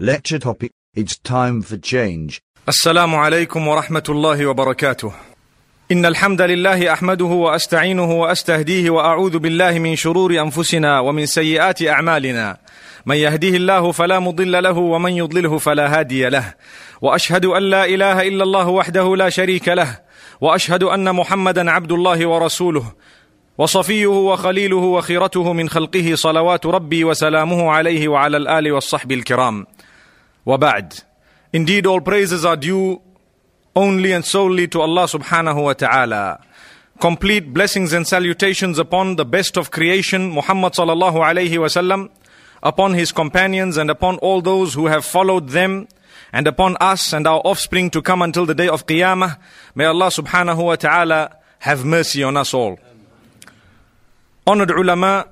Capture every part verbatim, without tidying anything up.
Lecture topic, it's time for change. السلام عليكم ورحمة الله وبركاته. إن الحمد لله أحمده وأستعينه وأستهديه وأعوذ بالله من شرور أنفسنا ومن سيئات أعمالنا. من يهديه الله فلا مضل له ومن يضلله فلا هادي له. وأشهد أن لا إله إلا الله وحده لا شريك له. وأشهد أن محمدا عبد الله ورسوله وصفيه وخليله وخيرته من خلقه صلوات ربي وسلامه عليه وعلى الآل والصحب الكرام. وبعد. Indeed, all praises are due only and solely to Allah subhanahu wa ta'ala. Complete blessings and salutations upon the best of creation, Muhammad sallallahu alayhi wa sallam, upon his companions and upon all those who have followed them, and upon us and our offspring to come until the day of Qiyamah. May Allah subhanahu wa ta'ala have mercy on us all. Honored ulama,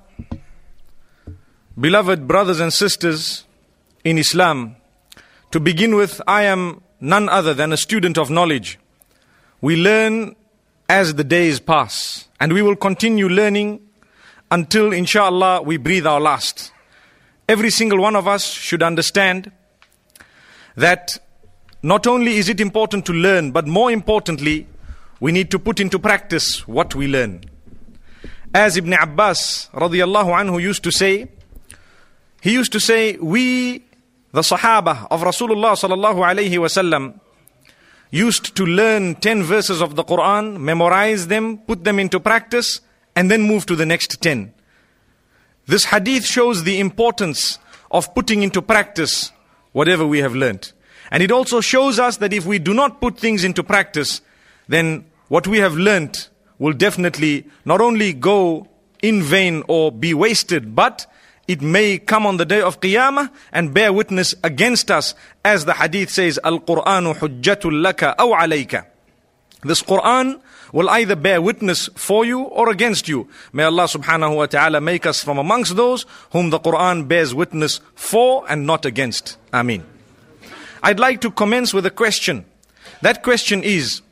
beloved brothers and sisters in Islam, to begin with, I am none other than a student of knowledge. We learn as the days pass, and we will continue learning until, inshallah, we breathe our last. Every single one of us should understand that not only is it important to learn, but more importantly, we need to put into practice what we learn. As Ibn Abbas radiyallahu anhu used to say, he used to say, we, the Sahaba of Rasulullah sallallahu alayhi wasallam, used to learn ten verses of the Quran, memorize them, put them into practice, and then move to the next ten. This hadith shows the importance of putting into practice whatever we have learnt. And it also shows us that if we do not put things into practice, then what we have learnt will definitely not only go in vain or be wasted, but it may come on the day of Qiyamah and bear witness against us, as the hadith says, Al-Qur'anu hujjatul laka aw alayka. This Qur'an will either bear witness for you or against you. May Allah subhanahu wa ta'ala make us from amongst those whom the Qur'an bears witness for and not against. Ameen. I'd like to commence with a question. That question is,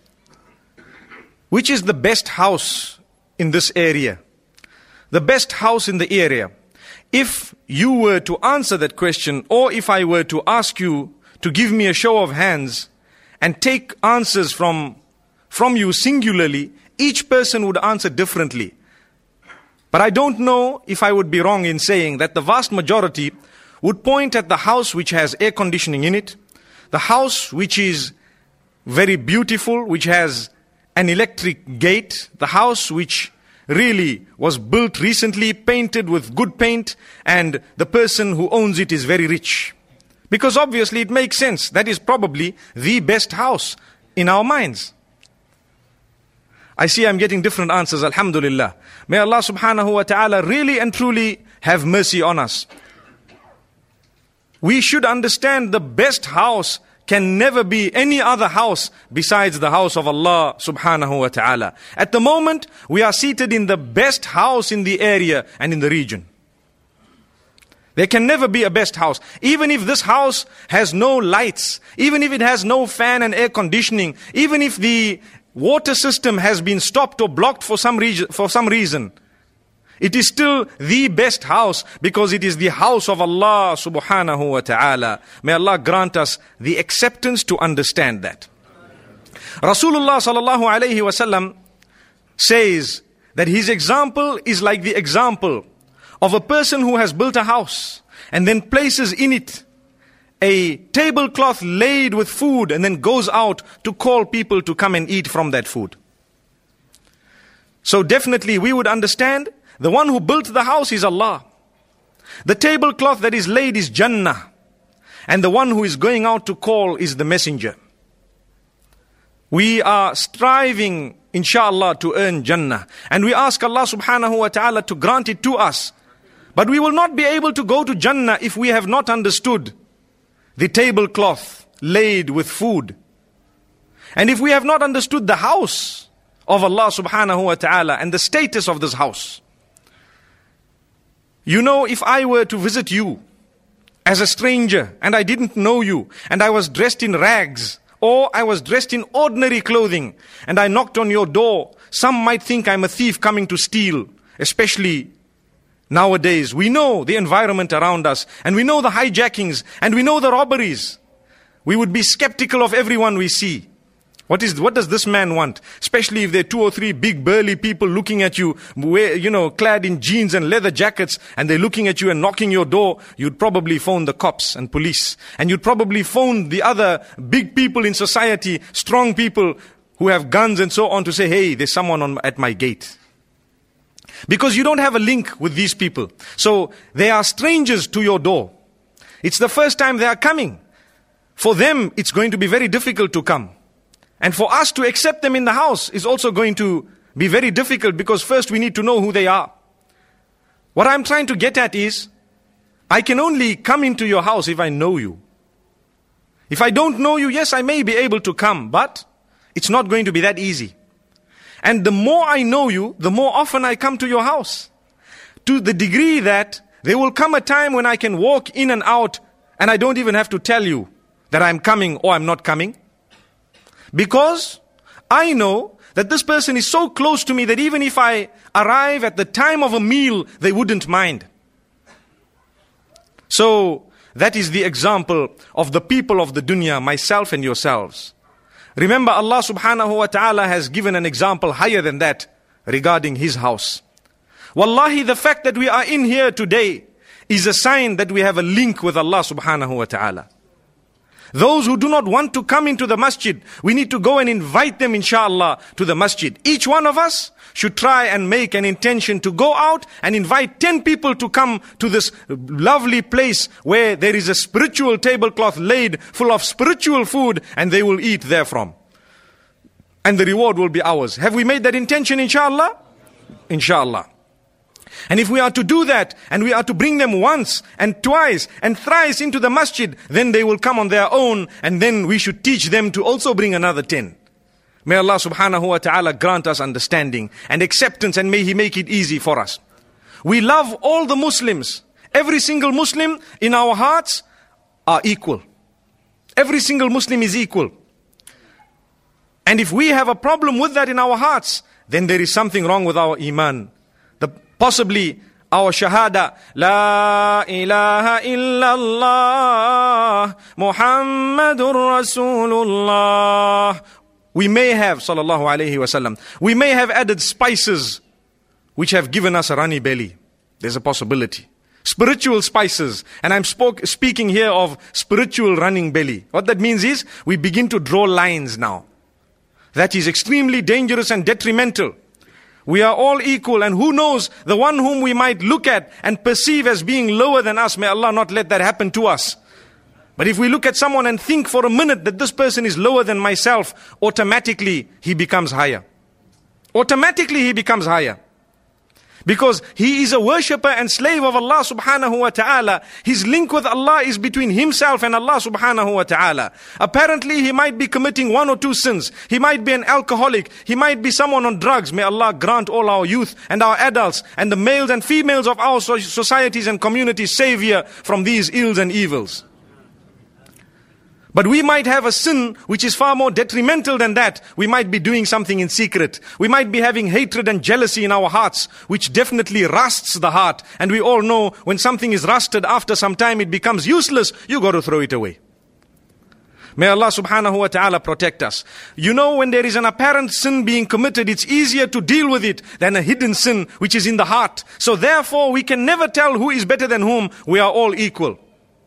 which is the best house in this area? The best house in the area. If you were to answer that question, or if I were to ask you to give me a show of hands and take answers from, from you singularly, each person would answer differently. But I don't know if I would be wrong in saying that the vast majority would point at the house which has air conditioning in it, the house which is very beautiful, which has an electric gate, the house which really was built recently, painted with good paint, and the person who owns it is very rich. Because obviously it makes sense. That is probably the best house in our minds. I see I'm getting different answers, alhamdulillah. May Allah subhanahu wa ta'ala really and truly have mercy on us. We should understand the best house can never be any other house besides the house of Allah subhanahu wa ta'ala. At the moment, we are seated in the best house in the area and in the region. There can never be a best house. Even if this house has no lights, even if it has no fan and air conditioning, even if the water system has been stopped or blocked for some reason, for some reason, it is still the best house because it is the house of Allah subhanahu wa ta'ala. May Allah grant us the acceptance to understand that. Rasulullah sallallahu alayhi wa sallam says that his example is like the example of a person who has built a house and then places in it a tablecloth laid with food and then goes out to call people to come and eat from that food. So definitely we would understand the one who built the house is Allah. The tablecloth that is laid is Jannah. And the one who is going out to call is the messenger. We are striving, inshallah, to earn Jannah. And we ask Allah subhanahu wa ta'ala to grant it to us. But we will not be able to go to Jannah if we have not understood the tablecloth laid with food. And if we have not understood the house of Allah subhanahu wa ta'ala and the status of this house. You know, if I were to visit you as a stranger and I didn't know you and I was dressed in rags or I was dressed in ordinary clothing and I knocked on your door, some might think I'm a thief coming to steal, especially nowadays, we know the environment around us, and we know the hijackings, and we know the robberies. We would be skeptical of everyone we see. What is, what does this man want? Especially if there are two or three big burly people looking at you, you know, clad in jeans and leather jackets, and they're looking at you and knocking your door. You'd probably phone the cops and police. And you'd probably phone the other big people in society, strong people who have guns and so on, to say, hey, there's someone on, at my gate. Because you don't have a link with these people. So they are strangers to your door. It's the first time they are coming. For them, it's going to be very difficult to come. And for us to accept them in the house is also going to be very difficult, because first we need to know who they are. What I'm trying to get at is, I can only come into your house if I know you. If I don't know you, yes, I may be able to come, but it's not going to be that easy. And the more I know you, the more often I come to your house. To the degree that there will come a time when I can walk in and out and I don't even have to tell you that I'm coming or I'm not coming. Because I know that this person is so close to me that even if I arrive at the time of a meal, they wouldn't mind. So that is the example of the people of the dunya, myself and yourselves. Remember, Allah subhanahu wa ta'ala has given an example higher than that regarding His house. Wallahi, the fact that we are in here today is a sign that we have a link with Allah subhanahu wa ta'ala. Those who do not want to come into the masjid, we need to go and invite them, inshallah, to the masjid. Each one of us should try and make an intention to go out and invite ten people to come to this lovely place where there is a spiritual tablecloth laid full of spiritual food, and they will eat therefrom. And the reward will be ours. Have we made that intention, inshallah? Inshallah. And if we are to do that, and we are to bring them once and twice and thrice into the masjid, then they will come on their own, and then we should teach them to also bring another ten. May Allah subhanahu wa ta'ala grant us understanding and acceptance, and may He make it easy for us. We love all the Muslims. Every single Muslim in our hearts are equal. Every single Muslim is equal. And if we have a problem with that in our hearts, then there is something wrong with our iman. The Possibly our shahada, La ilaha illallah, Muhammadur Rasulullah. We may have, sallallahu alayhi wasallam, we may have added spices which have given us a runny belly. There's a possibility. Spiritual spices. And I'm spoke, speaking here of spiritual running belly. What that means is, we begin to draw lines now. That is extremely dangerous and detrimental. We are all equal, and who knows, the one whom we might look at and perceive as being lower than us, may Allah not let that happen to us. But if we look at someone and think for a minute that this person is lower than myself, automatically he becomes higher. Automatically he becomes higher. Because he is a worshipper and slave of Allah subhanahu wa ta'ala. His link with Allah is between himself and Allah subhanahu wa ta'ala. Apparently he might be committing one or two sins. He might be an alcoholic. He might be someone on drugs. May Allah grant all our youth and our adults and the males and females of our societies and communities savior from these ills and evils. But we might have a sin which is far more detrimental than that. We might be doing something in secret. We might be having hatred and jealousy in our hearts, which definitely rusts the heart. And we all know when something is rusted, after some time it becomes useless. You got to throw it away. May Allah subhanahu wa ta'ala protect us. You know, when there is an apparent sin being committed, it's easier to deal with it than a hidden sin which is in the heart. So therefore, we can never tell who is better than whom. We are all equal.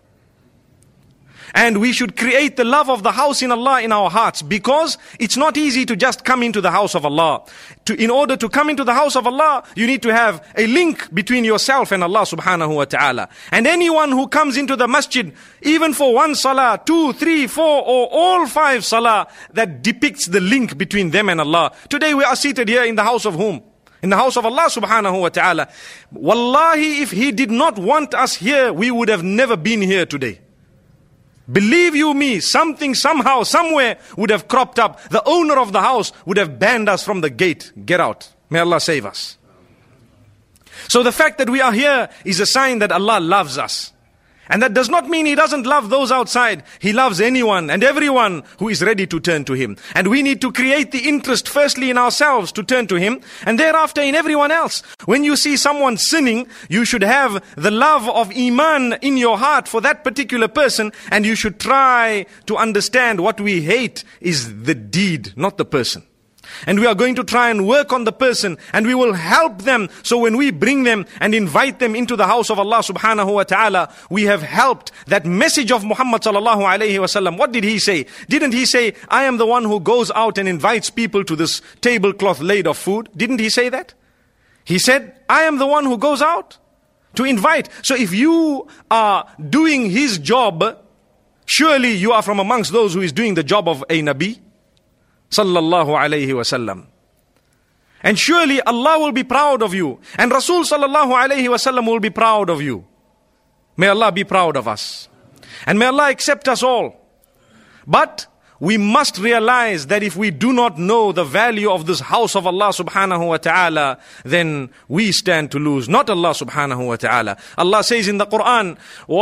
And we should create the love of the house in Allah in our hearts, because it's not easy to just come into the house of Allah. To, in order to come into the house of Allah, you need to have a link between yourself and Allah subhanahu wa ta'ala. And anyone who comes into the masjid, even for one salah, two, three, four, or all five salah, that depicts the link between them and Allah. Today we are seated here in the house of whom? In the house of Allah subhanahu wa ta'ala. Wallahi, if He did not want us here, we would have never been here today. Believe you me, something somehow, somewhere would have cropped up. The owner of the house would have banned us from the gate. Get out. May Allah save us. So the fact that we are here is a sign that Allah loves us. And that does not mean He doesn't love those outside. He loves anyone and everyone who is ready to turn to Him. And we need to create the interest firstly in ourselves to turn to Him, and thereafter in everyone else. When you see someone sinning, you should have the love of Iman in your heart for that particular person, and you should try to understand what we hate is the deed, not the person. And we are going to try and work on the person, and we will help them. So when we bring them and invite them into the house of Allah subhanahu wa ta'ala, we have helped that message of Muhammad sallallahu alayhi wa sallam. What did he say? Didn't he say, I am the one who goes out and invites people to this tablecloth laid of food? Didn't he say that? He said, I am the one who goes out to invite. So if you are doing his job, surely you are from amongst those who is doing the job of a Nabi sallallahu alayhi wasallam. And surely Allah will be proud of you, and Rasul sallallahu alayhi wasallam will be proud of you. May Allah be proud of us, and may Allah accept us all. But we must realize that if we do not know the value of this house of Allah subhanahu wa ta'ala, then we stand to lose, not Allah subhanahu wa ta'ala. Allah says in the Quran,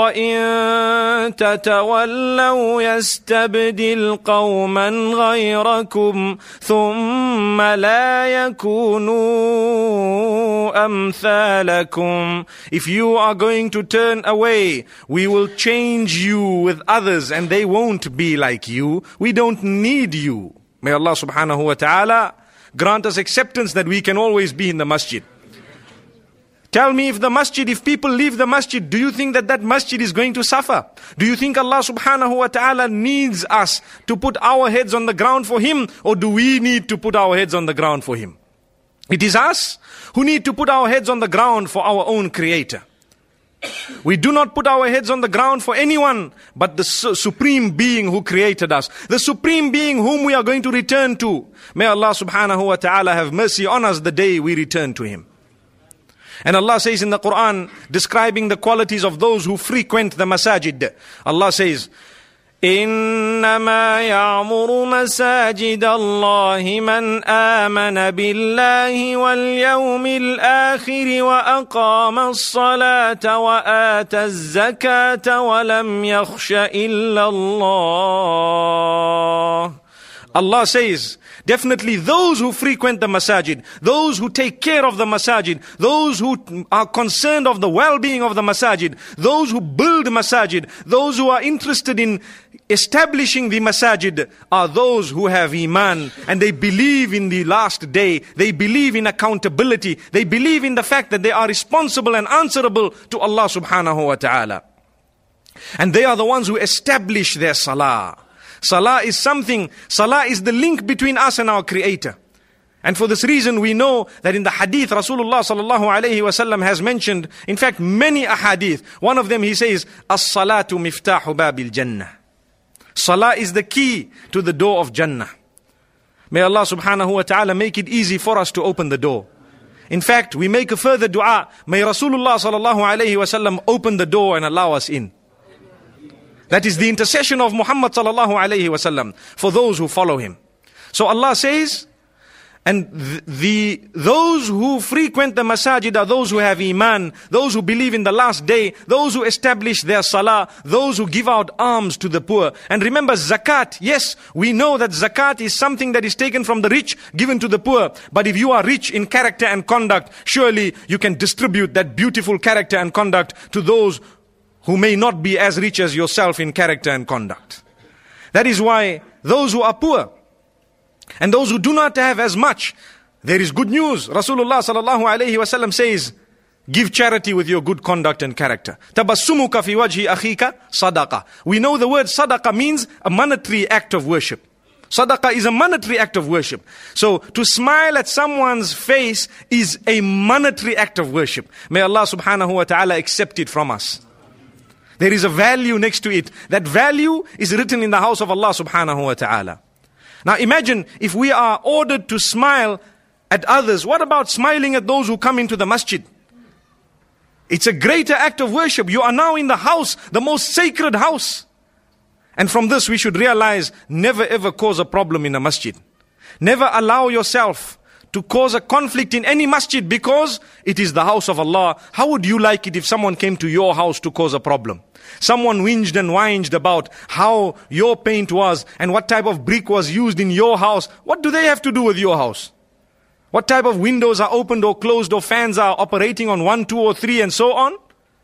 وَإِن تَتَوَلَّوْا يَسْتَبْدِلْ قَوْمًا غَيْرَكُمْ ثُمَّ لَا يَكُونُوا أَمْثَالَكُمْ. If you are going to turn away, we will change you with others, and they won't be like you. We We don't need you. May Allah subhanahu wa ta'ala grant us acceptance that we can always be in the masjid. Tell me, if the masjid, if people leave the masjid, do you think that that masjid is going to suffer? Do you think Allah subhanahu wa ta'ala needs us to put our heads on the ground for Him, or do we need to put our heads on the ground for Him? It is us who need to put our heads on the ground for our own Creator. We do not put our heads on the ground for anyone but the su- Supreme Being who created us, the Supreme Being whom we are going to return to. May Allah subhanahu wa ta'ala have mercy on us the day we return to Him. And Allah says in the Quran, describing the qualities of those who frequent the masajid, Allah says, إنما يعمر مساجد الله من آمن بالله واليوم الآخر وأقام الصلاة وآتى الزكاة ولم يخش إلا الله. Allah says, definitely those who frequent the masajid, those who take care of the masajid, those who are concerned of the well-being of the masajid, those who build masajid, those who are interested in establishing the masajid, are those who have iman, and they believe in the last day, they believe in accountability, they believe in the fact that they are responsible and answerable to Allah subhanahu wa ta'ala. And they are the ones who establish their salah. Salah is something, salah is the link between us and our Creator. And for this reason we know that in the hadith Rasulullah sallallahu alayhi wa sallam has mentioned, in fact many ahadith. One of them he says, As-salatu miftahu babil jannah. Salah is the key to the door of Jannah. May Allah subhanahu wa ta'ala make it easy for us to open the door. In fact, we make a further dua. May Rasulullah sallallahu alayhi wa sallam open the door and allow us in. That is the intercession of Muhammad sallallahu alayhi wa sallam for those who follow him. So Allah says, and the, the those who frequent the masajid are those who have iman, those who believe in the last day, those who establish their salah, those who give out alms to the poor. And remember zakat, yes, we know that zakat is something that is taken from the rich, given to the poor. But if you are rich in character and conduct, surely you can distribute that beautiful character and conduct to those who may not be as rich as yourself in character and conduct. That is why those who are poor and those who do not have as much, there is good news. Rasulullah sallallahu alayhi wa sallam says, give charity with your good conduct and character. Tabassumuka fi wajhi akhika sadaqa. We know the word sadaqa means a monetary act of worship. Sadaqah is a monetary act of worship. So to smile at someone's face is a monetary act of worship. May Allah subhanahu wa ta'ala accept it from us. There is a value next to it. That value is written in the house of Allah subhanahu wa ta'ala. Now imagine if we are ordered to smile at others. What about smiling at those who come into the masjid? It's a greater act of worship. You are now in the house, the most sacred house. And from this we should realize, never ever cause a problem in a masjid. Never allow yourself to cause a conflict in any masjid because it is the house of Allah. How would you like it if someone came to your house to cause a problem? Someone whinged and whined about how your paint was and what type of brick was used in your house. What do they have to do with your house? What type of windows are opened or closed or fans are operating on one, two or three and so on?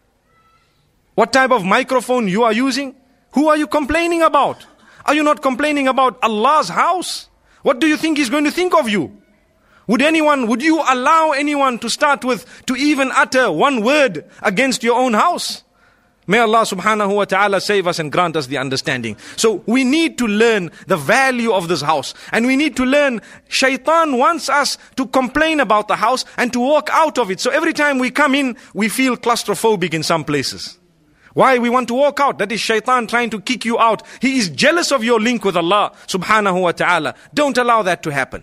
What type of microphone you are using? Who are you complaining about? Are you not complaining about Allah's house? What do you think He's going to think of you? Would anyone, would you allow anyone to start with, to even utter one word against your own house? May Allah subhanahu wa ta'ala save us and grant us the understanding. So we need to learn the value of this house. And we need to learn, shaitan wants us to complain about the house and to walk out of it. So every time we come in, we feel claustrophobic in some places. Why we want to walk out? That is shaitan trying to kick you out. He is jealous of your link with Allah subhanahu wa ta'ala. Don't allow that to happen.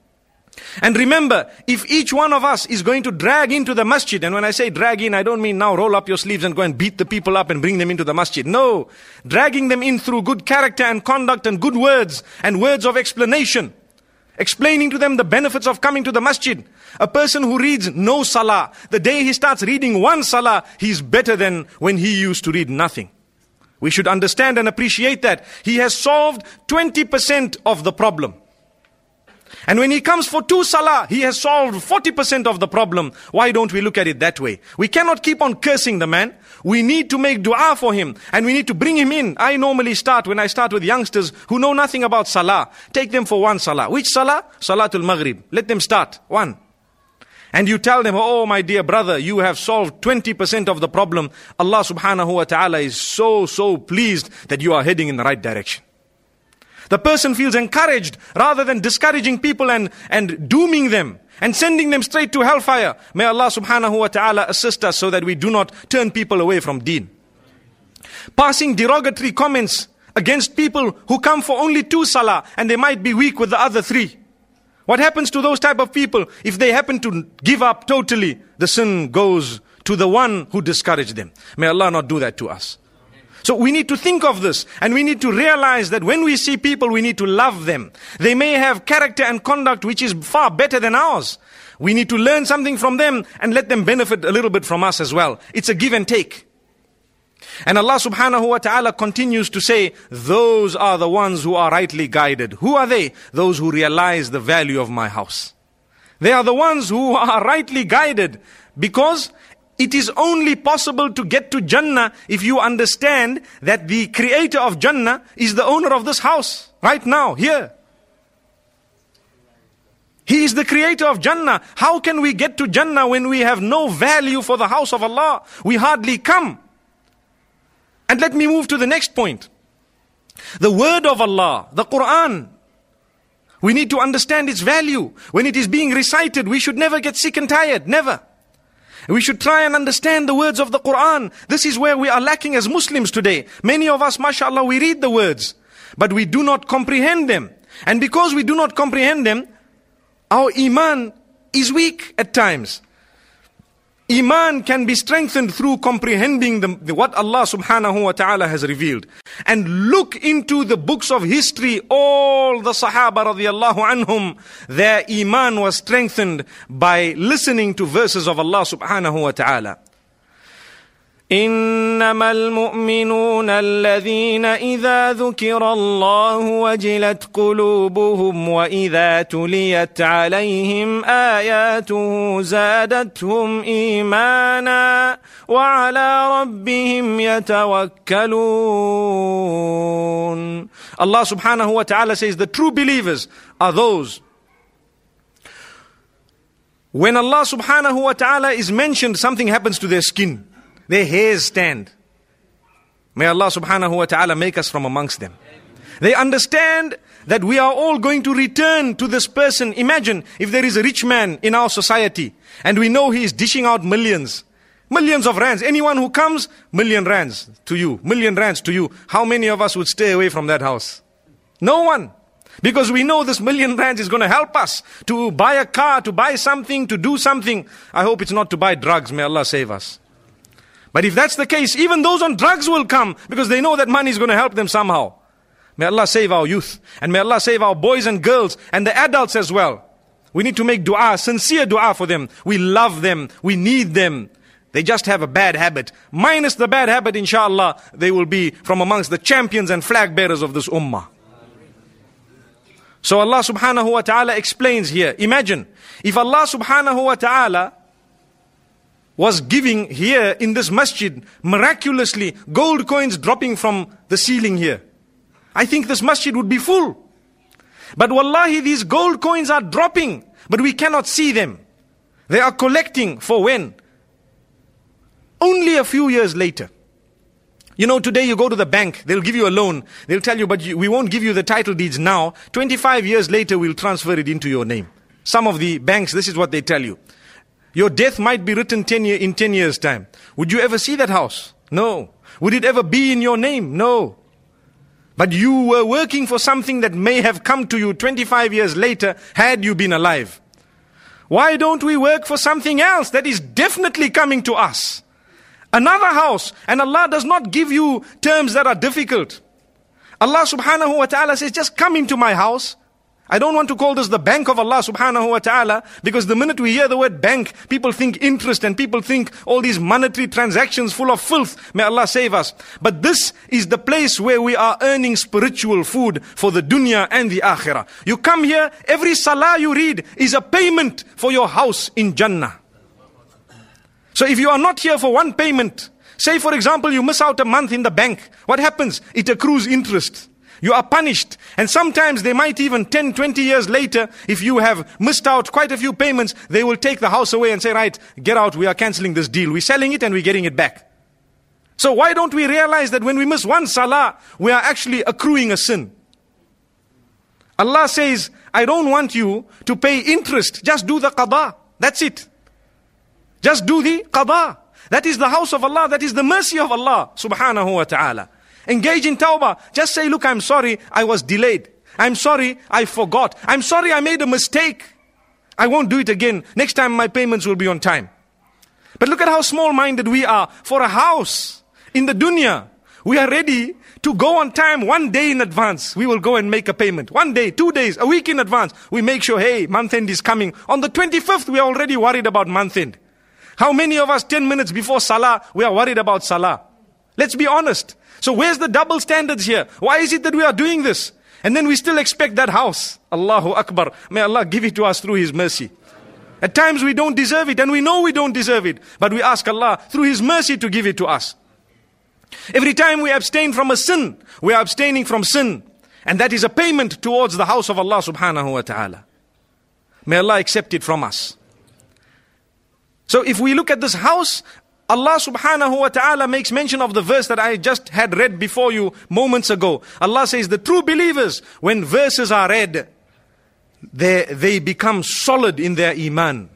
And remember, if each one of us is going to drag into the masjid, and when I say drag in, I don't mean now roll up your sleeves and go and beat the people up and bring them into the masjid. No, dragging them in through good character and conduct and good words and words of explanation. Explaining to them the benefits of coming to the masjid. A person who reads no salah, the day he starts reading one salah, he's better than when he used to read nothing. We should understand and appreciate that. He has solved twenty percent of the problem. And when he comes for two salah, he has solved forty percent of the problem. Why don't we look at it that way? We cannot keep on cursing the man. We need to make dua for him. And we need to bring him in. I normally start, when I start with youngsters who know nothing about salah, take them for one salah. Which salah? Salatul Maghrib. Let them start. One. And you tell them, oh my dear brother, you have solved twenty percent of the problem. Allah subhanahu wa ta'ala is so, so pleased that you are heading in the right direction. The person feels encouraged rather than discouraging people and, and dooming them and sending them straight to hellfire. May Allah subhanahu wa ta'ala assist us so that we do not turn people away from deen. Passing derogatory comments against people who come for only two salah and they might be weak with the other three. What happens to those type of people? If they happen to give up totally, the sin goes to the one who discouraged them. May Allah not do that to us. So we need to think of this and we need to realize that when we see people, we need to love them. They may have character and conduct which is far better than ours. We need to learn something from them and let them benefit a little bit from us as well. It's a give and take. And Allah subhanahu wa ta'ala continues to say, those are the ones who are rightly guided. Who are they? Those who realize the value of my house. They are the ones who are rightly guided because it is only possible to get to Jannah if you understand that the creator of Jannah is the owner of this house. Right now, here. He is the creator of Jannah. How can we get to Jannah when we have no value for the house of Allah? We hardly come. And let me move to the next point. The word of Allah, the Quran. We need to understand its value. When it is being recited, we should never get sick and tired. Never. We should try and understand the words of the Quran. This is where we are lacking as Muslims today. Many of us, mashallah, we read the words, but we do not comprehend them. And because we do not comprehend them, our iman is weak at times. Iman can be strengthened through comprehending the, the, what Allah subhanahu wa ta'ala has revealed. And look into the books of history, all the Sahaba radiallahu anhum, their Iman was strengthened by listening to verses of Allah subhanahu wa ta'ala. إنما المؤمنون الذين إذا ذكر الله وجلت قلوبهم وإذا تليت عليهم آياته زادتهم إيمانا وعلى ربهم يتوكلون. Allah subhanahu wa ta'ala says the true believers are those. When Allah subhanahu wa ta'ala is mentioned, something happens to their skin. Their hairs stand. May Allah subhanahu wa ta'ala make us from amongst them. They understand that we are all going to return to this person. Imagine if there is a rich man in our society and we know he is dishing out millions. Millions of rands. Anyone who comes, million rands to you. Million rands to you. How many of us would stay away from that house? No one. Because we know this million rands is going to help us to buy a car, to buy something, to do something. I hope it's not to buy drugs. May Allah save us. But if that's the case, even those on drugs will come because they know that money is going to help them somehow. May Allah save our youth and may Allah save our boys and girls and the adults as well. We need to make dua, sincere dua for them. We love them. We need them. They just have a bad habit. Minus the bad habit, inshallah, they will be from amongst the champions and flag bearers of this ummah. So Allah subhanahu wa ta'ala explains here. Imagine, if Allah subhanahu wa ta'ala was giving here in this masjid, miraculously, gold coins dropping from the ceiling here, I think this masjid would be full. But wallahi, these gold coins are dropping, but we cannot see them. They are collecting for when? Only a few years later. You know, today you go to the bank, they'll give you a loan. They'll tell you, but you, we won't give you the title deeds now. twenty-five years later, we'll transfer it into your name. Some of the banks, this is what they tell you. Your death might be written ten year, in ten years' time. Would you ever see that house? No. Would it ever be in your name? No. But you were working for something that may have come to you twenty-five years later had you been alive. Why don't we work for something else that is definitely coming to us? Another house, and Allah does not give you terms that are difficult. Allah subhanahu wa ta'ala says, just come into my house. I don't want to call this the bank of Allah subhanahu wa ta'ala, because the minute we hear the word bank, people think interest and people think all these monetary transactions full of filth. May Allah save us. But this is the place where we are earning spiritual food for the dunya and the akhirah. You come here, every salah you read is a payment for your house in Jannah. So if you are not here for one payment, say for example you miss out a month in the bank, what happens? It accrues interest. You are punished. And sometimes they might even ten, twenty years later, if you have missed out quite a few payments, they will take the house away and say, right, get out, we are cancelling this deal. We're selling it and we're getting it back. So why don't we realize that when we miss one salah, we are actually accruing a sin? Allah says, I don't want you to pay interest. Just do the qada. That's it. Just do the qada. That is the house of Allah. That is the mercy of Allah subhanahu wa ta'ala. Engage in tawbah. Just say, look, I'm sorry, I was delayed. I'm sorry, I forgot. I'm sorry, I made a mistake. I won't do it again. Next time my payments will be on time. But look at how small-minded we are. For a house in the dunya, we are ready to go on time one day in advance. We will go and make a payment. One day, two days, a week in advance. We make sure, hey, month end is coming. On the twenty-fifth, we are already worried about month end. How many of us ten minutes before salah, we are worried about salah? Let's be honest. So where's the double standards here? Why is it that we are doing this? And then we still expect that house. Allahu Akbar. May Allah give it to us through His mercy. At times we don't deserve it, and we know we don't deserve it. But we ask Allah through His mercy to give it to us. Every time we abstain from a sin, we are abstaining from sin. And that is a payment towards the house of Allah subhanahu wa ta'ala. May Allah accept it from us. So if we look at this house, Allah subhanahu wa ta'ala makes mention of the verse that I just had read before you moments ago. Allah says the true believers, when verses are read, they, they become solid in their iman.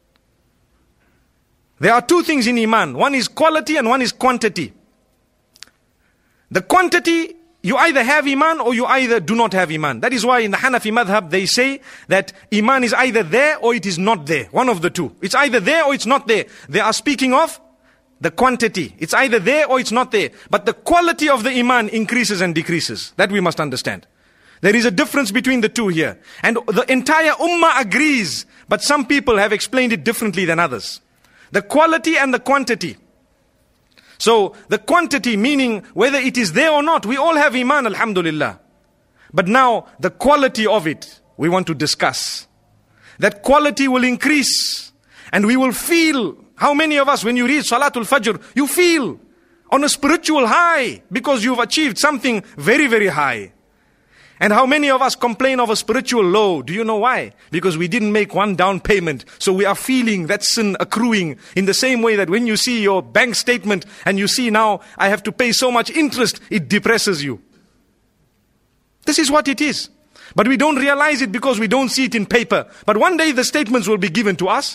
There are two things in iman. One is quality and one is quantity. The quantity, you either have iman or you either do not have iman. That is why in the Hanafi madhab they say that iman is either there or it is not there. One of the two. It's either there or it's not there. They are speaking of the quantity. It's either there or it's not there. But the quality of the iman increases and decreases. That we must understand. There is a difference between the two here. And the entire ummah agrees. But some people have explained it differently than others. The quality and the quantity. So the quantity, meaning whether it is there or not, we all have iman, alhamdulillah. But now the quality of it, we want to discuss. That quality will increase. And we will feel. How many of us, when you read Salatul Fajr, you feel on a spiritual high because you've achieved something very, very high. And how many of us complain of a spiritual low? Do you know why? Because we didn't make one down payment. So we are feeling that sin accruing in the same way that when you see your bank statement and you see now I have to pay so much interest, it depresses you. This is what it is. But we don't realize it because we don't see it in paper. But one day the statements will be given to us.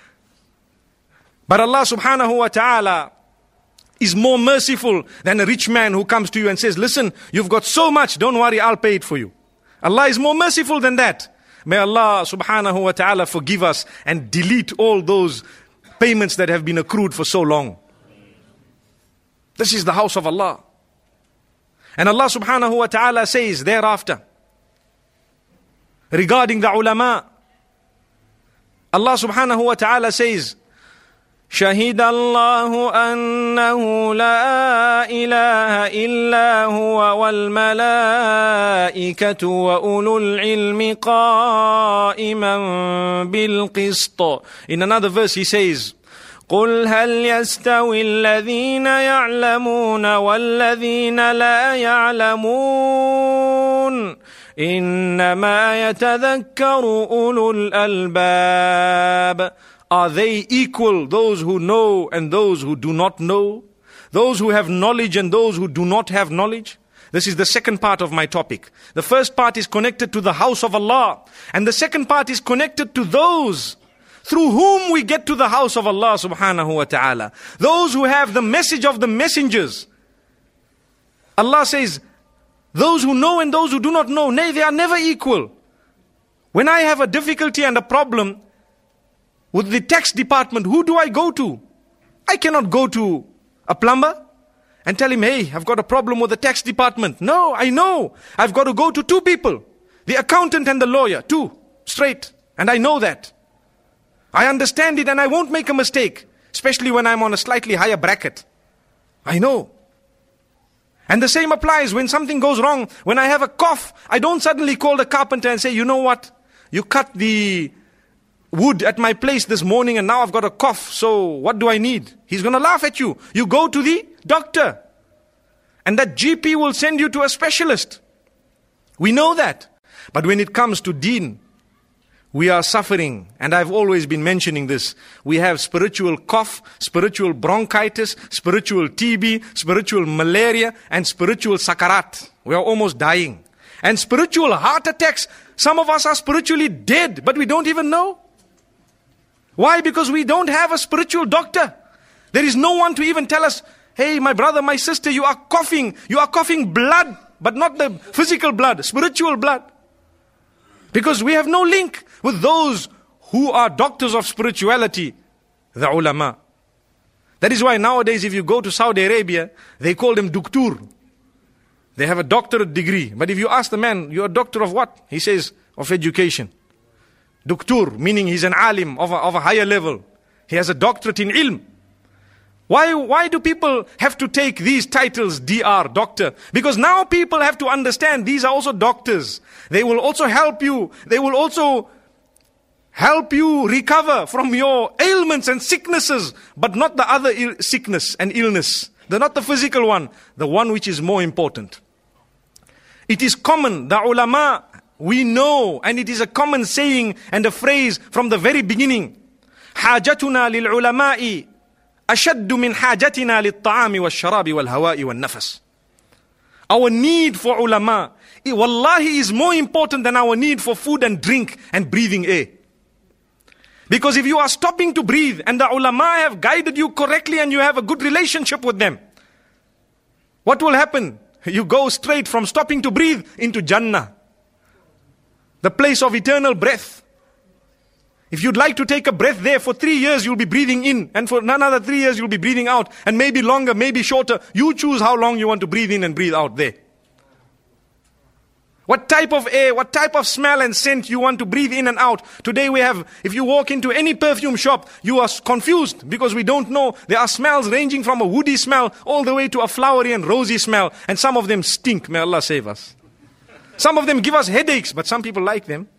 But Allah subhanahu wa ta'ala is more merciful than a rich man who comes to you and says, listen, you've got so much, don't worry, I'll pay it for you. Allah is more merciful than that. May Allah subhanahu wa ta'ala forgive us and delete all those payments that have been accrued for so long. This is the house of Allah. And Allah subhanahu wa ta'ala says thereafter, regarding the ulama, Allah subhanahu wa ta'ala says, شهد الله أنه لا إله إلا هو والملائكة وأولو العلم قائما بالقسط. In another verse he says, قل هل يستوي الذين يعلمون والذين لا يعلمون إنما يتذكر أولو الألباب. Are they equal, those who know and those who do not know? Those who have knowledge and those who do not have knowledge? This is the second part of my topic. The first part is connected to the house of Allah. And the second part is connected to those through whom we get to the house of Allah subhanahu wa ta'ala. Those who have the message of the messengers. Allah says, those who know and those who do not know, nay, they are never equal. When I have a difficulty and a problem with the tax department, who do I go to? I cannot go to a plumber and tell him, hey, I've got a problem with the tax department. No, I know. I've got to go to two people. The accountant and the lawyer. Two. Straight. And I know that. I understand it and I won't make a mistake. Especially when I'm on a slightly higher bracket. I know. And the same applies when something goes wrong. When I have a cough, I don't suddenly call the carpenter and say, you know what? You cut the wood at my place this morning and now I've got a cough, so what do I need? He's going to laugh at you. You go to the doctor. And that G P will send you to a specialist. We know that. But when it comes to deen, we are suffering. And I've always been mentioning this. We have spiritual cough, spiritual bronchitis, spiritual T B, spiritual malaria, and spiritual sakarat. We are almost dying. And spiritual heart attacks. Some of us are spiritually dead, but we don't even know. Why? Because we don't have a spiritual doctor. There is no one to even tell us, hey, my brother, my sister, you are coughing. You are coughing blood, but not the physical blood, spiritual blood. Because we have no link with those who are doctors of spirituality, the ulama. That is why nowadays if you go to Saudi Arabia, they call them Duktur. They have a doctorate degree. But if you ask the man, you're a doctor of what? He says, of education. Duktur, meaning he's an alim of a, of a higher level. He has a doctorate in ilm. Why, why do people have to take these titles, D R, doctor? Because now people have to understand these are also doctors. They will also help you. They will also help you recover from your ailments and sicknesses, but not the other Ill- sickness and illness. They're not the physical one, the one which is more important. It is common, the ulama, we know, and it is a common saying and a phrase from the very beginning. حاجتنا للعلماء أشد من حاجتنا للطعام والشراب والهواء والنفس. Our need for ulama, wallahi, is more important than our need for food and drink and breathing air. Because if you are stopping to breathe and the ulama have guided you correctly and you have a good relationship with them, what will happen? You go straight from stopping to breathe into Jannah, the place of eternal breath. If you'd like to take a breath there, for three years you'll be breathing in, and for another three years you'll be breathing out, and maybe longer, maybe shorter. You choose how long you want to breathe in and breathe out there. What type of air, what type of smell and scent you want to breathe in and out. Today we have, if you walk into any perfume shop, you are confused because we don't know. There are smells ranging from a woody smell all the way to a flowery and rosy smell. And some of them stink, may Allah save us. Some of them give us headaches, but some people like them.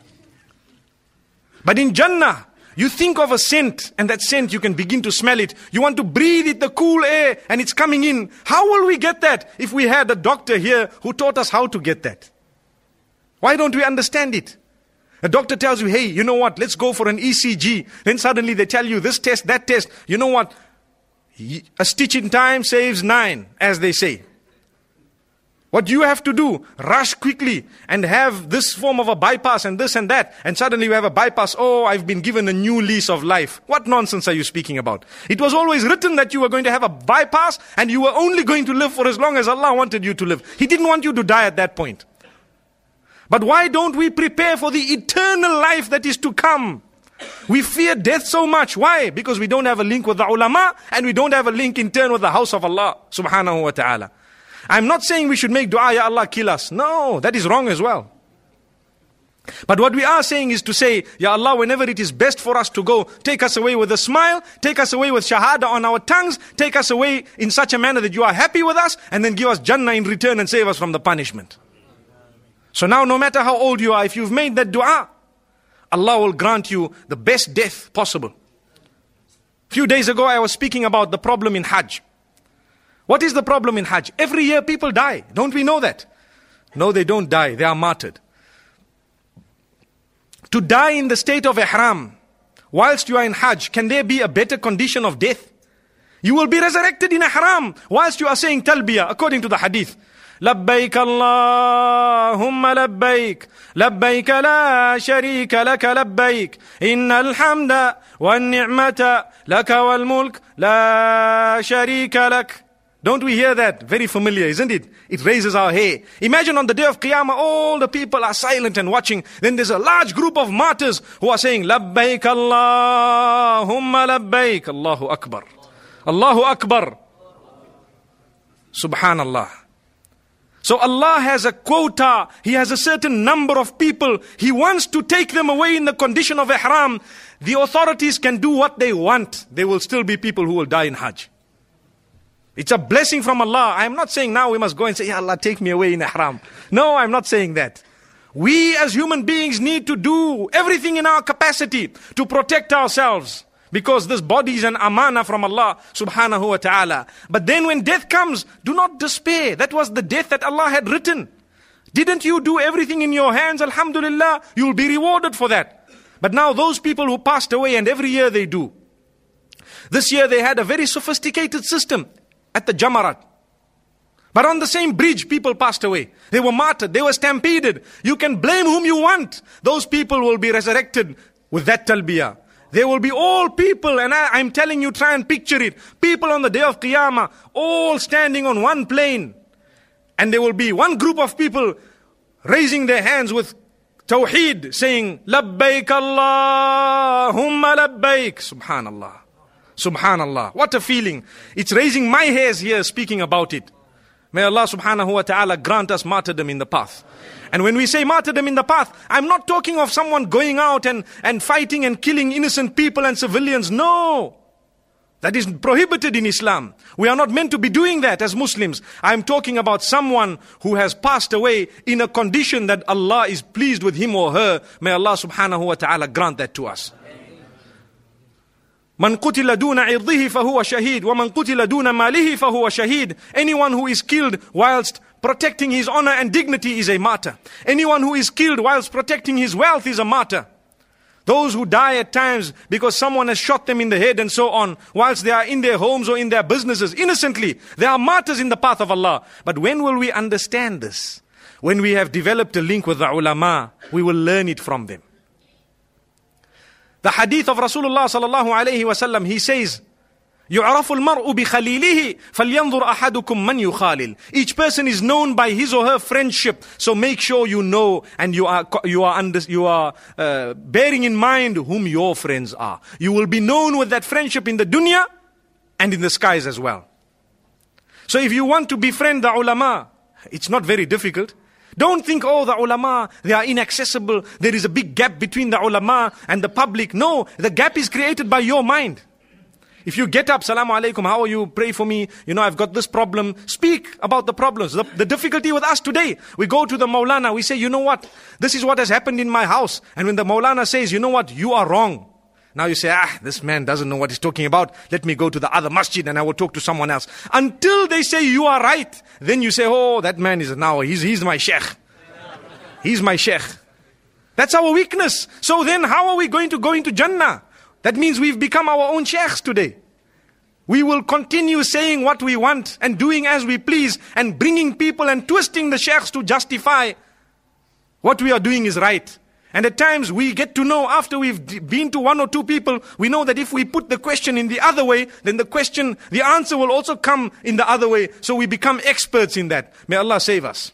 But in Jannah, you think of a scent, and that scent you can begin to smell it. You want to breathe it, the cool air, and it's coming in. How will we get that if we had a doctor here who taught us how to get that? Why don't we understand it? A doctor tells you, hey, you know what, let's go for an E C G. Then suddenly they tell you this test, that test. You know what? A stitch in time saves nine, as they say. What you have to do, rush quickly and have this form of a bypass and this and that. And suddenly you have a bypass. Oh, I've been given a new lease of life. What nonsense are you speaking about? It was always written that you were going to have a bypass and you were only going to live for as long as Allah wanted you to live. He didn't want you to die at that point. But why don't we prepare for the eternal life that is to come? We fear death so much. Why? Because we don't have a link with the ulama and we don't have a link in turn with the house of Allah subhanahu wa ta'ala. I'm not saying we should make dua, Ya Allah, kill us. No, that is wrong as well. But what we are saying is to say, Ya Allah, whenever it is best for us to go, take us away with a smile, take us away with shahada on our tongues, take us away in such a manner that you are happy with us, and then give us Jannah in return and save us from the punishment. So now, no matter how old you are, if you've made that dua, Allah will grant you the best death possible. A few days ago, I was speaking about the problem in Hajj. What is the problem in Hajj? Every year people die. Don't we know that? No, they don't die. They are martyred. To die in the state of ihram, whilst you are in Hajj, can there be a better condition of death? You will be resurrected in ihram, whilst you are saying talbiyah, according to the hadith. لبيك اللهم لبيك لبيك لا شريك لك لبيك إن الحمد والنعمة لك والملك لا شريك لك. Don't we hear that? Very familiar, isn't it? It raises our hair. Imagine on the day of Qiyamah, all the people are silent and watching. Then there's a large group of martyrs who are saying, Labbaik Allahumma labbaik. Allahu Akbar. Allahu Akbar. Subhanallah. So Allah has a quota. He has a certain number of people. He wants to take them away in the condition of ihram. The authorities can do what they want. There will still be people who will die in Hajj. It's a blessing from Allah. I am not saying now we must go and say, Ya Allah, take me away in ihram. No, I'm not saying that. We as human beings need to do everything in our capacity to protect ourselves. Because this body is an amana from Allah subhanahu wa ta'ala. But then when death comes, do not despair. That was the death that Allah had written. Didn't you do everything in your hands? Alhamdulillah, you will be rewarded for that. But now those people who passed away, and every year they do. This year they had a very sophisticated system at the Jamarat. But on the same bridge, people passed away. They were martyred. They were stampeded. You can blame whom you want. Those people will be resurrected with that talbiyah. There will be all people, and I, I'm telling you, try and picture it. People on the day of Qiyamah, all standing on one plane. And there will be one group of people raising their hands with Tawheed, saying, Labbaik Allahumma labbaik. Subhanallah. Subhanallah. What a feeling. It's raising my hairs here speaking about it. May Allah subhanahu wa ta'ala grant us martyrdom in the path. And when we say martyrdom in the path, I'm not talking of someone going out and, and fighting and killing innocent people and civilians. No. That is prohibited in Islam. We are not meant to be doing that as Muslims. I'm talking about someone who has passed away in a condition that Allah is pleased with him or her. May Allah subhanahu wa ta'ala grant that to us. Man qutila duna irdihi fahuwa shaheed, wa man qutila duna malihi fahuwa shaheed. Anyone who is killed whilst protecting his honor and dignity is a martyr. Anyone who is killed whilst protecting his wealth is a martyr. Those who die at times because someone has shot them in the head and so on, whilst they are in their homes or in their businesses innocently, they are martyrs in the path of Allah. But when will we understand this? When we have developed a link with the ulama, we will learn it from them. The hadith of Rasulullah sallallahu alayhi wa sallam, he says, يُعْرَفُ الْمَرْءُ بِخَلِيلِهِ فَلْيَنْظُرْ أَحَدُكُمْ مَنْ يُخَالِلْ. Each person is known by his or her friendship. So make sure you know and you are you are under, you are uh, bearing in mind whom your friends are. You will be known with that friendship in the dunya and in the skies as well. So if you want to befriend the ulama, it's not very difficult. Don't think, oh, the ulama, they are inaccessible. There is a big gap between the ulama and the public. No, the gap is created by your mind. If you get up, Salamu alaikum, how are you? Pray for me. You know, I've got this problem. Speak about the problems. The, the difficulty with us today, we go to the Maulana, we say, you know what? This is what has happened in my house. And when the Maulana says, you know what? You are wrong. Now you say, ah, this man doesn't know what he's talking about. Let me go to the other masjid and I will talk to someone else. Until they say you are right, then you say, oh, that man is now, he's, he's my sheikh. He's my sheikh. That's our weakness. So then how are we going to go into Jannah? That means we've become our own sheikhs today. We will continue saying what we want and doing as we please and bringing people and twisting the sheikhs to justify what we are doing is right. And at times we get to know, after we've been to one or two people, we know that if we put the question in the other way, then the question, the answer will also come in the other way. So we become experts in that. May Allah save us.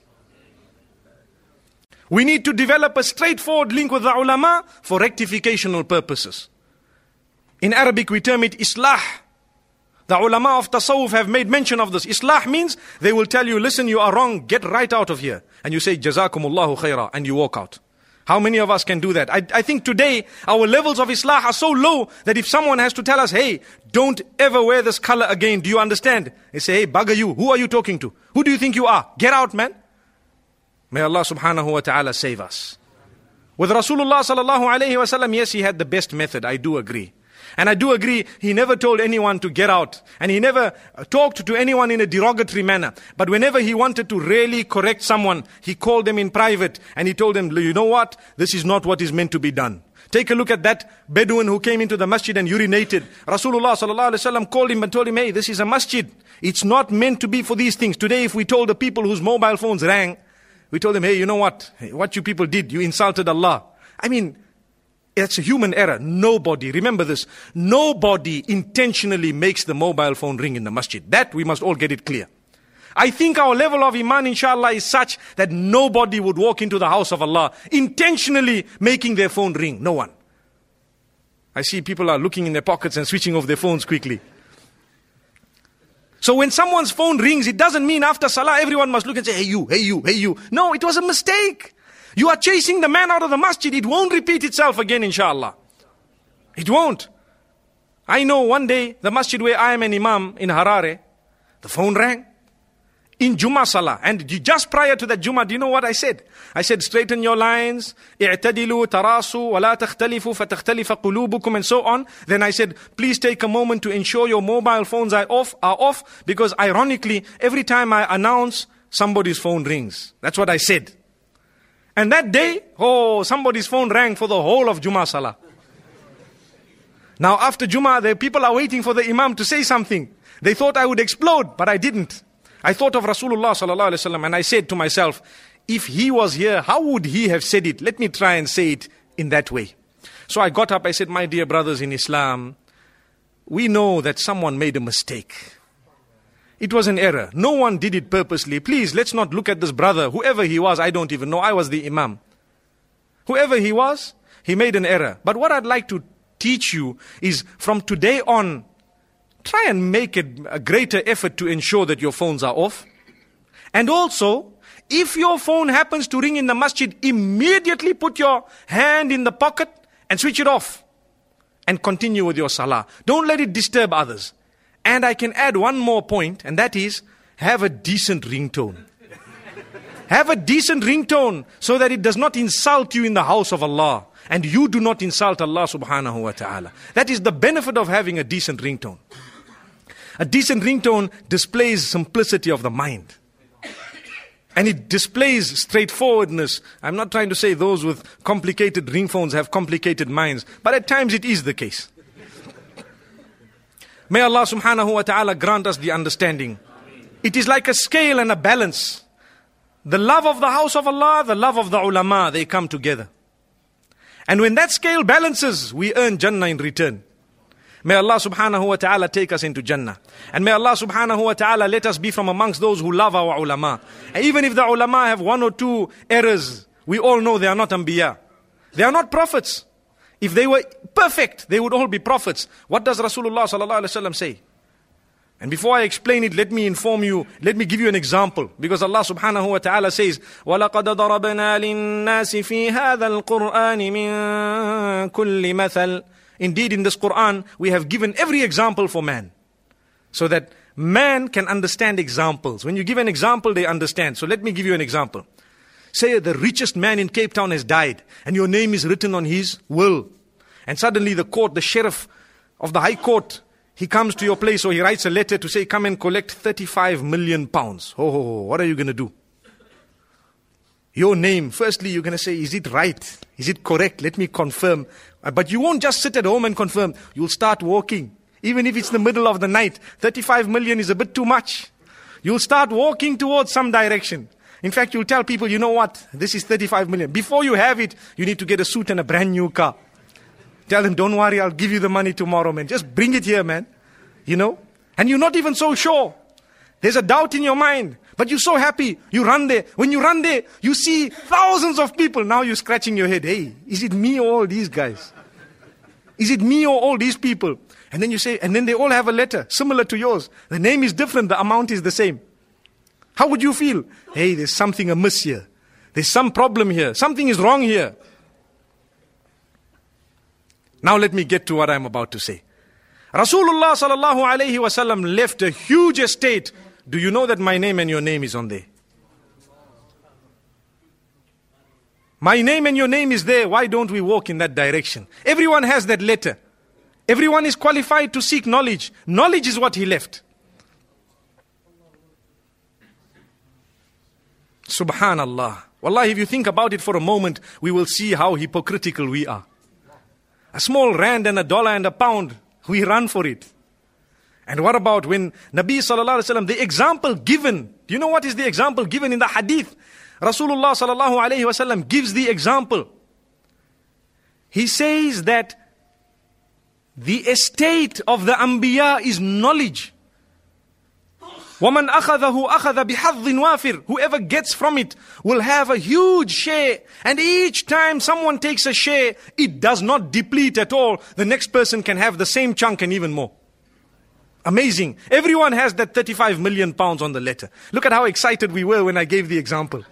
We need to develop a straightforward link with the ulama for rectificational purposes. In Arabic we term it islah. The ulama of tasawwuf have made mention of this. Islah means they will tell you, listen, you are wrong, get right out of here. And you say, Jazakumullahu khaira, and you walk out. How many of us can do that? I, I think today our levels of Islah are so low that if someone has to tell us, hey, don't ever wear this color again, do you understand? They say, hey, bugger you, who are you talking to? Who do you think you are? Get out, man. May Allah subhanahu wa ta'ala save us. With Rasulullah sallallahu alayhi wa sallam, yes, he had the best method, I do agree. And I do agree, he never told anyone to get out. And he never talked to anyone in a derogatory manner. But whenever he wanted to really correct someone, he called them in private and he told them, you know what? This is not what is meant to be done. Take a look at that Bedouin who came into the masjid and urinated. Rasulullah sallallahu alaihi wasallam called him and told him, hey, this is a masjid. It's not meant to be for these things. Today, if we told the people whose mobile phones rang, we told them, hey, you know what? What you people did, you insulted Allah. I mean, it's a human error. Nobody, remember this, nobody intentionally makes the mobile phone ring in the masjid. That we must all get it clear. I think our level of iman, inshallah, is such that nobody would walk into the house of Allah intentionally making their phone ring. No one. I see people are looking in their pockets and switching off their phones quickly. So when someone's phone rings, it doesn't mean after salah everyone must look and say, hey you, hey you, hey you. No, it was a mistake. You are chasing the man out of the masjid. It won't repeat itself again, inshallah. It won't. I know one day, the masjid where I am an imam in Harare, the phone rang in Jummah Salah. And just prior to that Jummah, do you know what I said? I said, straighten your lines, i'tadilu, tarasu, wala takhtalifu, fatakhtalifa qulubukum, and so on. Then I said, please take a moment to ensure your mobile phones are off, are off, because ironically, every time I announce, somebody's phone rings. That's what I said. And that day, oh, somebody's phone rang for the whole of Jummah Salah. Now after Jummah, the people are waiting for the Imam to say something. They thought I would explode, but I didn't. I thought of Rasulullah sallallahu alaihi wasallam and I said to myself, if he was here, how would he have said it? Let me try and say it in that way. So I got up, I said, my dear brothers in Islam, we know that someone made a mistake. It was an error. No one did it purposely. Please, let's not look at this brother. Whoever he was, I don't even know. I was the imam. Whoever he was, he made an error. But what I'd like to teach you is from today on, try and make it a greater effort to ensure that your phones are off. And also, if your phone happens to ring in the masjid, immediately put your hand in the pocket and switch it off. And continue with your salah. Don't let it disturb others. And I can add one more point, and that is, have a decent ringtone. Have a decent ringtone so that it does not insult you in the house of Allah. And you do not insult Allah subhanahu wa ta'ala. That is the benefit of having a decent ringtone. A decent ringtone displays simplicity of the mind. And it displays straightforwardness. I'm not trying to say those with complicated ring phones have complicated minds, but at times it is the case. May Allah subhanahu wa ta'ala grant us the understanding. It is like a scale and a balance. The love of the house of Allah, the love of the ulama, they come together. And when that scale balances, we earn Jannah in return. May Allah subhanahu wa ta'ala take us into Jannah. And may Allah subhanahu wa ta'ala let us be from amongst those who love our ulama. And even if the ulama have one or two errors, we all know they are not anbiya. They are not prophets. If they were perfect, they would all be prophets. What does Rasulullah sallallahu alaihi wasallam say? And before I explain it, let me inform you, let me give you an example. Because Allah subhanahu wa ta'ala says, وَلَقَدْ ضَرَبْنَا لِلنَّاسِ فِي هَذَا الْقُرْآنِ مِنْ كُلِّ مَثَلٍ. Indeed, in this Quran, we have given every example for man. So that man can understand examples. When you give an example, they understand. So let me give you an example. Say the richest man in Cape Town has died, and your name is written on his will. And suddenly the court, the sheriff of the high court, he comes to your place, or he writes a letter to say, come and collect thirty-five million pounds. Oh, oh, oh, what are you going to do? Your name, firstly you're going to say, is it right? Is it correct? Let me confirm. But you won't just sit at home and confirm. You'll start walking. Even if it's the middle of the night, thirty-five million is a bit too much. You'll start walking towards some direction. In fact, you'll tell people, you know what? This is thirty-five million. Before you have it, you need to get a suit and a brand new car. Tell them, don't worry, I'll give you the money tomorrow, man. Just bring it here, man. You know? And you're not even so sure. There's a doubt in your mind. But you're so happy. You run there. When you run there, you see thousands of people. Now you're scratching your head. Hey, is it me or all these guys? Is it me or all these people? And then you say, and then they all have a letter similar to yours. The name is different. The amount is the same. How would you feel? Hey, there's something amiss here. There's some problem here. Something is wrong here. Now let me get to what I'm about to say. Rasulullah sallallahu alayhi wasallam left a huge estate. Do you know that my name and your name is on there? My name and your name is there. Why don't we walk in that direction? Everyone has that letter. Everyone is qualified to seek knowledge. Knowledge is what he left. Subhanallah. Wallahi, if you think about it for a moment, we will see how hypocritical we are. A small rand and a dollar and a pound, we run for it. And what about when Nabi sallallahu alaihi wasallam, the example given, do you know what is the example given in the hadith? Rasulullah sallallahu alaihi wasallam gives the example. He says that the estate of the Anbiya is knowledge. وَمَنْ أَخَذَهُ أَخَذَ بِحَظٍ وَافِرٍ. Whoever gets from it will have a huge share. And each time someone takes a share, it does not deplete at all. The next person can have the same chunk and even more. Amazing. Everyone has that thirty-five million pounds on the letter. Look at how excited we were when I gave the example.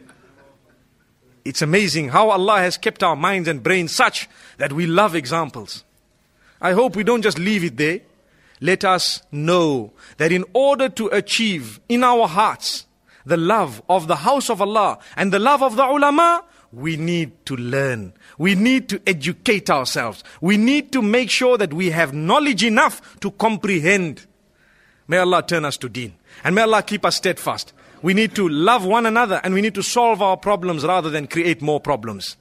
It's amazing how Allah has kept our minds and brains such that we love examples. I hope we don't just leave it there. Let us know that in order to achieve in our hearts the love of the house of Allah and the love of the ulama, we need to learn. We need to educate ourselves. We need to make sure that we have knowledge enough to comprehend. May Allah turn us to deen. And may Allah keep us steadfast. We need to love one another and we need to solve our problems rather than create more problems.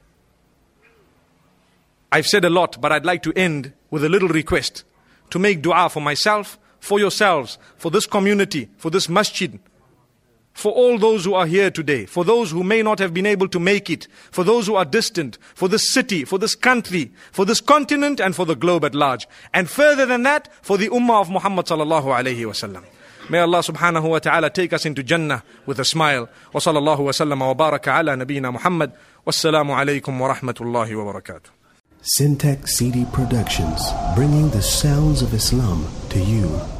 I've said a lot, but I'd like to end with a little request. To make dua for myself, for yourselves, for this community, for this masjid, for all those who are here today, for those who may not have been able to make it, for those who are distant, for this city, for this country, for this continent and for the globe at large. And further than that, for the ummah of Muhammad sallallahu alayhi wa sallam. May Allah subhanahu wa ta'ala take us into Jannah with a smile. Wa sallallahu wa sallam wa baraka ala nabiyyina Muhammad. Wassalamu alaykum wa rahmatullahi wa barakatuh. Syntax C D Productions, bringing the sounds of Islam to you.